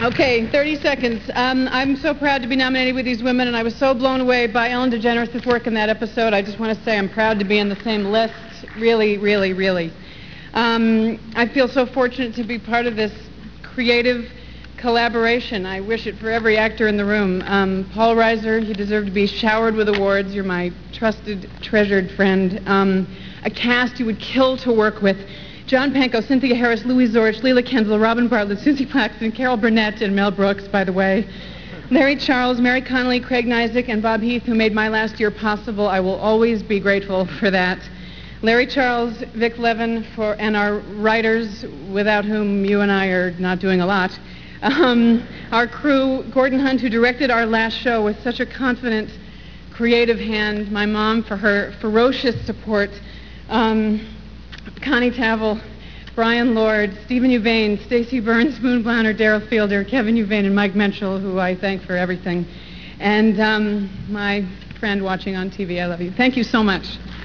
Okay, 30 seconds. I'm so proud to be nominated with these women, and I was so blown away by Ellen DeGeneres' work in that episode. I just want to say I'm proud to be in the same list. Really, really, really. I feel so fortunate to be part of this creative collaboration. I wish it for every actor in the room. Paul Reiser, you deserve to be showered with awards. You're my trusted, treasured friend. A cast you would kill to work with. John Pankow, Cynthia Harris, Louis Zorich, Leela Kendall, Robin Bartlett, Susie Paxton, Carol Burnett, and Mel Brooks, by the way. Larry Charles, Mary Connolly, Craig Nizick, and Bob Heath, who made my last year possible. I will always be grateful for that. Larry Charles, Vic Levin, and our writers, without whom you and I are not doing a lot. Our crew, Gordon Hunt, who directed our last show with such a confident, creative hand. My mom for her ferocious support. Connie Tavel, Brian Lord, Stephen Uvain, Stacey Burns, Moon Blauner, Daryl Fielder, Kevin Uvain, and Mike Menschel, who I thank for everything. And my friend watching on TV, I love you. Thank you so much.